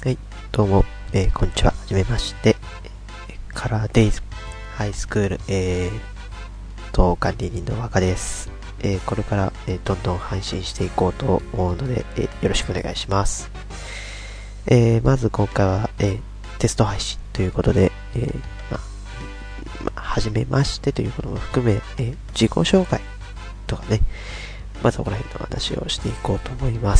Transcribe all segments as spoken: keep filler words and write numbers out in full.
はい、どうも、えー、こんにちは。はじめまして。カラーデイズハイスクール、えー、と、管理人の若です。えー、これから、えー、どんどん配信していこうと思うので、えー、よろしくお願いします。えー、まず今回は、えー、テスト配信ということで、えー、まあ、まあ、はじめましてということも含め、えー、自己紹介とかね、まずここら辺の話をしていこうと思います。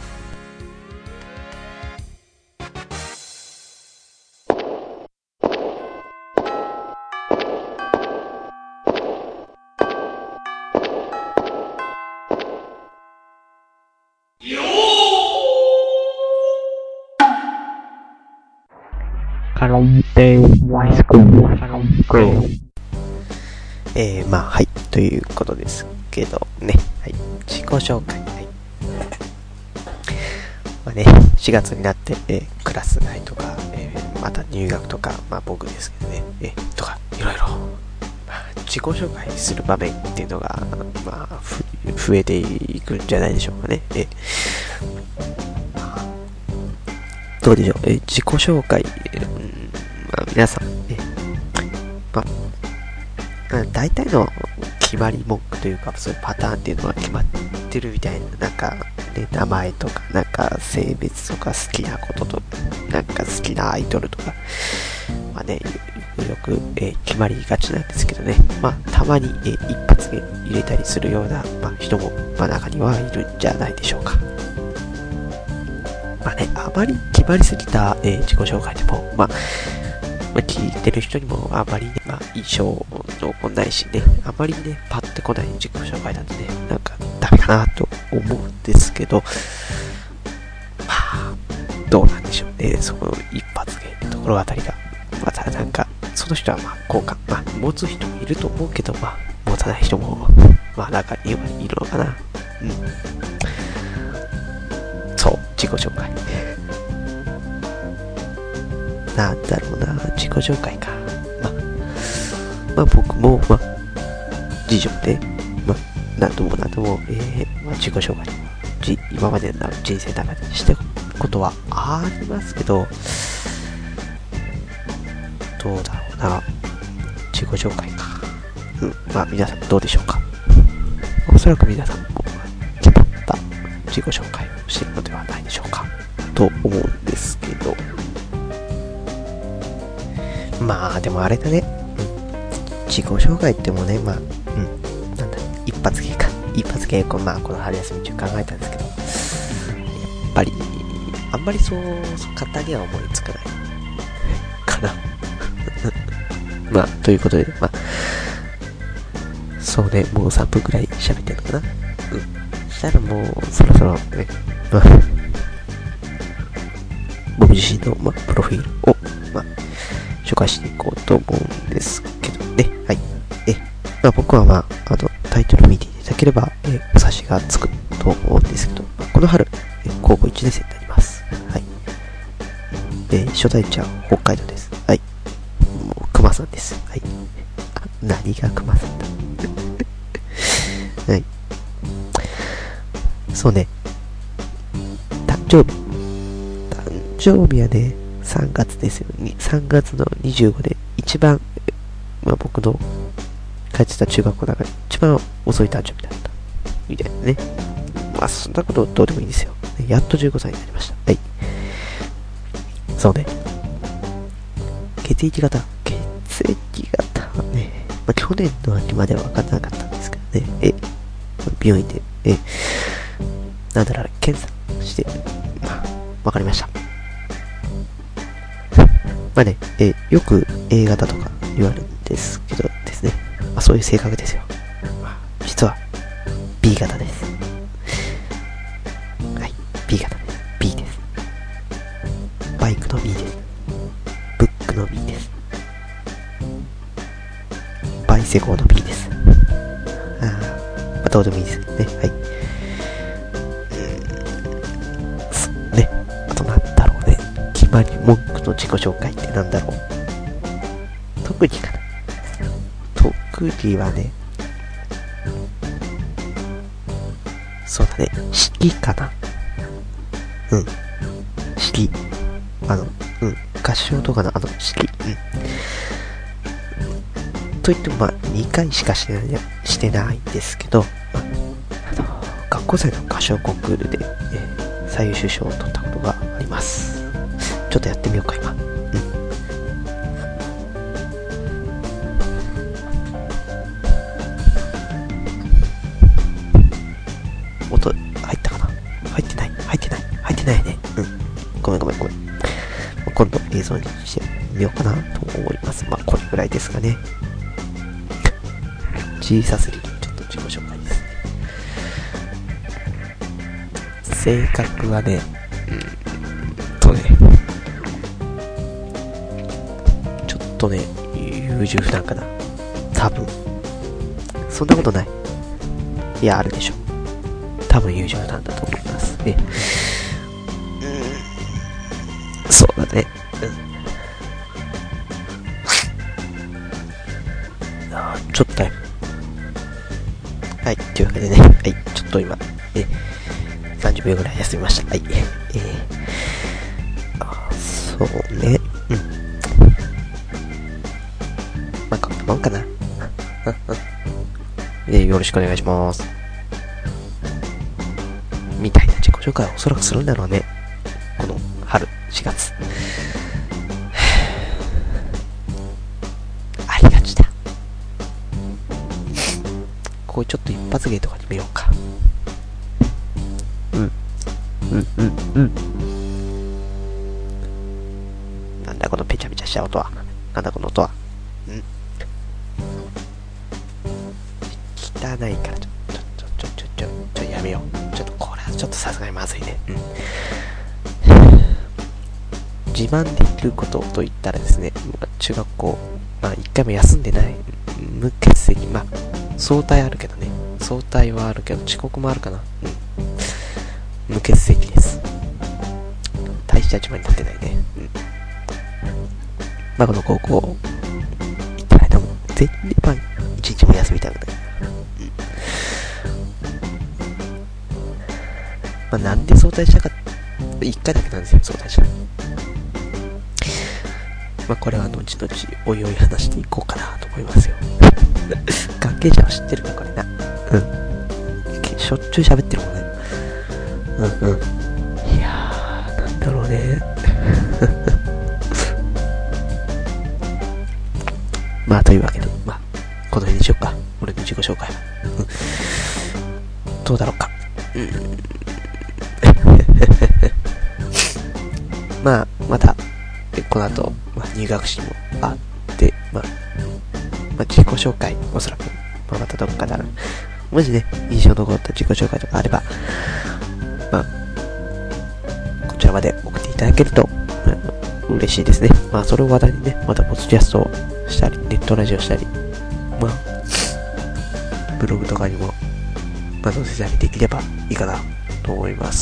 カラオケハイスクールカラオケえー、まあはいということですけどね、はい、自己紹介、はい、まあね、しがつになって、えー、クラス外とか、えー、また入学とか、まあ僕ですけどね、えー、とかいろいろ、まあ、自己紹介する場面っていうのがまあ増えていくんじゃないでしょうかね。えー、どうでしょう、えー、自己紹介、えーうんまあ、皆さん、えー、まあ大体の決まり文句というか、そういうパターンっていうのは決まってるみたいな、なんか、ね、名前とか、なんか性別とか好きなことと、なんか好きなアイドルとか、まあね、よくよく、えー、決まりがちなんですけどね、まあ、たまに、えー、一発で入れたりするような、まあ、人も、まあ、中にはいるんじゃないでしょうか。まあね、あまり決まりすぎた、えー、自己紹介でも、まあ、まあ、聞いてる人にもあまりね、まあ、印象残んないしね、あまりね、パッてこない自己紹介だとね、なんかダメかなと思うんですけど、まあ、どうなんでしょうね、その一発芸のところあたりが。またなんか、その人はまあ、好感、まあ、持つ人もいると思うけど、まあ、持たない人も、まあ、中にはいるのかな。うん。そう、自己紹介。なんだろうな、自己紹介か。まあ、まあ、僕も、まあ、事情で、まあ、何度も何度も、えー、まあ、自己紹介、じ今までの人生の中でしてことはありますけど、どうだろうな、自己紹介か。うん、まあ、皆さんどうでしょうか。おそらく皆さんも決まった自己紹介をしているのではないでしょうか、と思うんですけど、まあでもあれだね、うん、自己紹介ってもね、まあ、うん、なんだ、一発芸か、一発芸、まあこの春休み中考えたんですけど、やっぱり、あんまりそう、簡単には思いつかないかな。まあ、ということで、まあ、そうね、もうさんぷんくらい喋ってるのかな。うん。そしたらもう、そろそろね、まあ、僕自身の、まあ、プロフィールを、まあ、紹介していこうと思うんですけどね。はい。え、まあ、僕はまあ、あの、タイトル見ていただければ、え、お察しがつくと思うんですけど、まあ、この春、え、高校いちねん生になります。はい。え、初代地は北海道です。はい。もう、熊さんです。はい。あ、何が熊さんだ。はい。そうね。誕生日。誕生日はね、さんがつですよね。さんがつのにじゅうごで一番、まあ、僕の通ってた中学校の中で一番遅い誕生日だったみたいなね。まあそんなことどうでもいいですよ。やっとじゅうごさいになりました。はい。そうね。血液型。血液型はね、まあ、去年の秋までは分からなかったんですけどね。え、病院で、え、なんだろう、検査して、まあ、分かりました。まあね、えー、よく A 型とか言われるんですけどですね、まあ、そういう性格ですよ。まあ、実は B 型です。はい、B 型です。B です。バイクの B です。ブックの B です。バイセコーの B です。あー、まあ、どうでもいいですね。はい。そうね。あとなんだろうね。決まり文句の自己紹介ってなんだろう。特技かな。特技はね、そうだね、式かな。うん。 式、あの、うん、合唱とかのあの式、うん。といってもまあにかいしかしてない、してないんですけど、まあ、あの学校祭の合唱コンクールで、えー、最優秀賞を取ったことがあります。ちょっとやってみようか今。うん。音入ったかな？入ってない入ってない入ってないね。うん。ごめんごめんごめん。今度映像にしてみようかなと思います。まあこれぐらいですかね。小さすぎる。ちょっと自己紹介ですね。性格はね、うんとね、ちょっとね、優柔不断かな。多分。そんなことない。いや、あるでしょ。多分優柔不断だと思いますね。うん。そうだね。うん。あー、ちょっとタイム。はい、というわけでね、はい、ちょっと今、え、さんじゅうびょうぐらい休みました。はい、えー、あ、そうね、うん。まあ、こんなもんかな。で、よろしくお願いします。みたいな自己紹介はおそらくするんだろうね。この春、しがつ。ありがちだ。こうちょっと一発芸とかに見ようか。うん。うんうんうん。なんだこのペチャペチャした音は。なんだこの音は。うん。汚いからちょ、ちょ、ちょ、ちょ、ちょ、ちょ、ちょ、やめよう。ちょっとこれはちょっとさすがにまずいね。うん。自慢できることと言ったらですね、中学校、まあ一回も休んでない。無欠席、まあ、早退あるけどね。早退はあるけど、遅刻もあるかな。うん。無欠席です。大した自慢になってないね。うん。まあこの高校、行った間も、全然まあ、一日も休みたくない。うん。まあなんで早退したか、一回だけなんですよ、早退した。まあこれは後々おいおい話していこうかなと思いますよ。関係者は知ってるかこれな。うん。しょっちゅう喋ってるもんね。うんうん。いやー、なんだろうね。まあというわけで、まあこの辺にしようか。俺の自己紹介は。うん。どうだろうか。うん。まあまたこの後、まあ、入学式もあって、まあ、まあ、自己紹介、おそらく、まあ、またどっかである。もしね、印象残った自己紹介とかあれば、まあ、こちらまで送っていただけると、まあ、嬉しいですね。まあ、それを話題にね、またポッドキャストをしたり、ネットラジオしたり、まあ、ブログとかにも、まあ、載せたりできればいいかなと思います。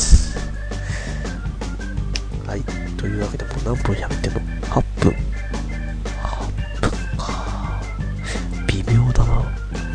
はい。というわけで、もう何分喋ってんの ?はっ 分。はっぷんか。微妙だな。うん。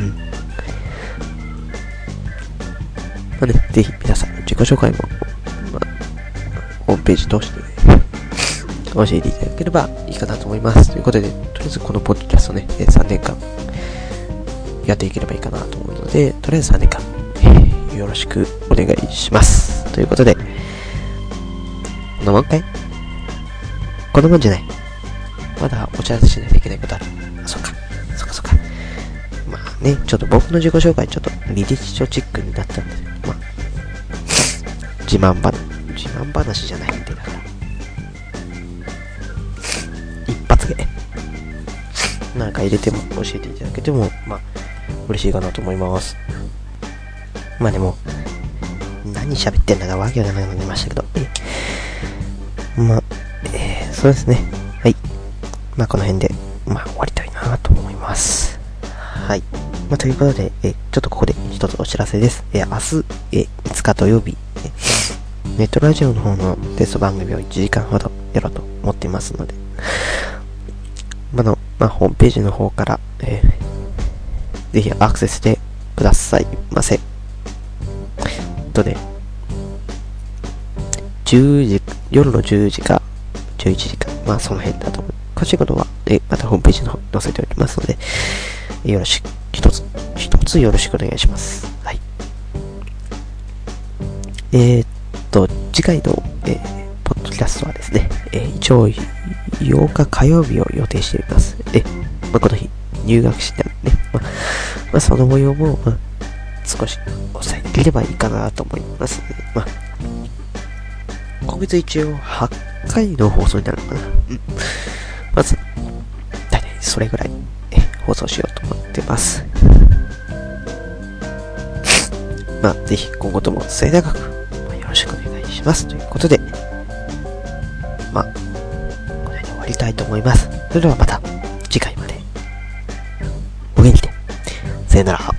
まあね、ぜひ皆さんの自己紹介も、まあ、ホームページ通してね、教えていただければいいかなと思います。ということで、とりあえずこのポッドキャストね、さんねんかんやっていければいいかなと思うので、とりあえずさんねんかん、えー、よろしくお願いします。ということで、このもんかいこんなもんじゃない。まだお知らせしないといけないことある。あ、そっか。そっかそっか。まあね、ちょっと僕の自己紹介ちょっと履歴書チックになったんですけど、まあ、自慢話、自慢話じゃないんで、だから。一発芸。なんか入れても教えていただけても、まあ、嬉しいかなと思います。まあでも、何喋ってんだかわけがなくなりましたけど、まあ、えー、そうですね。はい。まあ、この辺で、まあ、終わりたいなと思います。はい。まあ、ということで、えー、ちょっとここで一つお知らせです。えー、明日、えー、いつか土曜日、えー、ネットラジオの方のテスト番組をいちじかんほどやろうと思っていますので、まあの、まあ、ホームページの方から、えー、ぜひアクセスしてくださいませ。とね、 じゅうじ、夜のじゅうじか、じゅういちじか、まあその辺だと思う。詳しいことは、え、またホームページの方に載せておきますので、よろしく、一つ、一つよろしくお願いします。はい。えー、っと、次回の、えー、ポッドキャストはですね、えー、一応、ようか火曜日を予定しております。え、まあ、この日、入学式なんでね、まあ、まあ、その模様も、まあ、少しお伝えできればいいかなと思いますので、まあ、今月一応はちかいの放送になるのかな。うん。まず、大体それぐらい、え放送しようと思ってます。まあ、ぜひ今後とも末永く、まあ、よろしくお願いします。ということで、まあ、この辺で終わりたいと思います。それではまた次回までお元気で。さよなら。